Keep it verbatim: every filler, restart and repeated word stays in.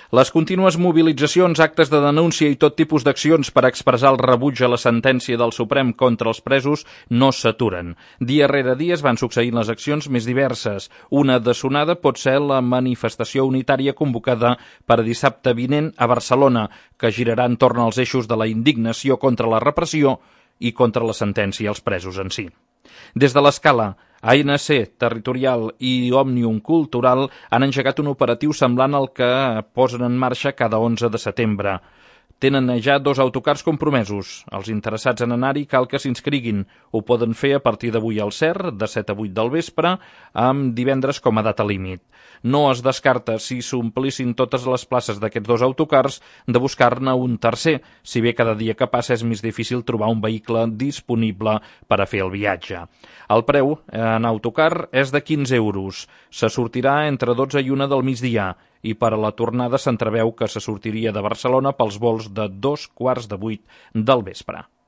Les contínues mobilitzacions, actes de denúncia i tot tipus d'accions per expressar el rebuig a la sentència del Suprem contra els presos no s'aturen. Dia rere dia es van succeint les accions més diverses. Una de sonada pot ser la manifestació unitària convocada per dissabte vinent a Barcelona, que girarà entorn als eixos de la indignació contra la repressió i contra la sentència als presos en si. Des de l'Escala, A N C Territorial i Òmnium Cultural han engegat un operatiu semblant al que posen en marxa cada onze de setembre. Tenen ja dos autocars compromesos. Els interessats en anar-hi cal que s'inscriguin. Ho poden fer a partir d'avui al C E R, de set a vuit del vespre, amb divendres com a data límit. No es descarta, si s'omplissin totes les places d'aquests dos autocars, de buscar-ne un tercer, si bé cada dia que passa és més difícil trobar un vehicle disponible per a fer el viatge. El preu en autocar és de quinze euros. Se sortirà entre dotze i una del migdia i per a la tornada s'entreveu que se sortiria de Barcelona pels vols de dos quarts de vuit del vespre.